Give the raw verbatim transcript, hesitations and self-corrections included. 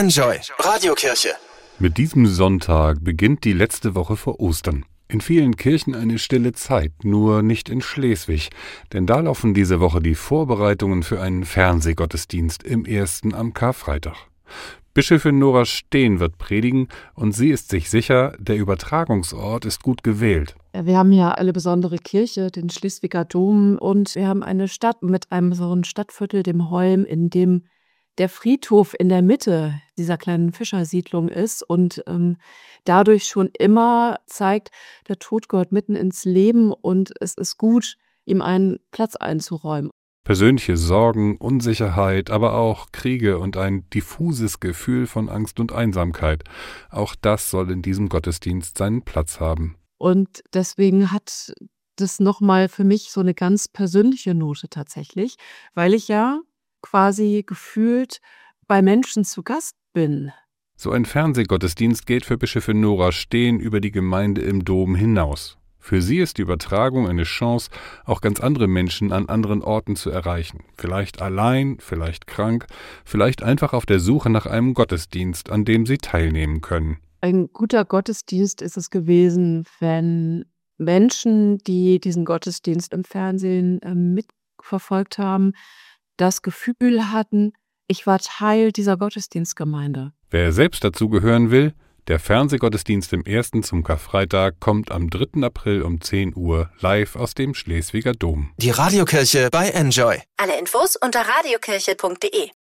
Enjoy Radiokirche. Mit diesem Sonntag beginnt die letzte Woche vor Ostern. In vielen Kirchen eine stille Zeit, nur nicht in Schleswig, denn da laufen diese Woche die Vorbereitungen für einen Fernsehgottesdienst im ersten am Karfreitag. Bischöfin Nora Steen wird predigen und sie ist sich sicher, der Übertragungsort ist gut gewählt. Wir haben ja eine besondere Kirche, den Schleswiger Dom, und wir haben eine Stadt mit einem so einem Stadtviertel, dem Holm, in dem der Friedhof in der Mitte dieser kleinen Fischersiedlung ist und ähm, dadurch schon immer zeigt, der Tod gehört mitten ins Leben und es ist gut, ihm einen Platz einzuräumen. Persönliche Sorgen, Unsicherheit, aber auch Kriege und ein diffuses Gefühl von Angst und Einsamkeit. Auch das soll in diesem Gottesdienst seinen Platz haben. Und deswegen hat das nochmal für mich so eine ganz persönliche Note tatsächlich, weil ich ja quasi gefühlt bei Menschen zu Gast bin. So ein Fernsehgottesdienst geht für Bischöfin Nora Steen über die Gemeinde im Dom hinaus. Für sie ist die Übertragung eine Chance, auch ganz andere Menschen an anderen Orten zu erreichen. Vielleicht allein, vielleicht krank, vielleicht einfach auf der Suche nach einem Gottesdienst, an dem sie teilnehmen können. Ein guter Gottesdienst ist es gewesen, wenn Menschen, die diesen Gottesdienst im Fernsehen äh, mitverfolgt haben, das Gefühl hatten, ich war Teil dieser Gottesdienstgemeinde. Wer selbst dazu gehören will, der Fernsehgottesdienst im ersten zum Karfreitag kommt am dritten April um zehn Uhr live aus dem Schleswiger Dom. Die Radiokirche bei Enjoy. Alle Infos unter radiokirche punkt de.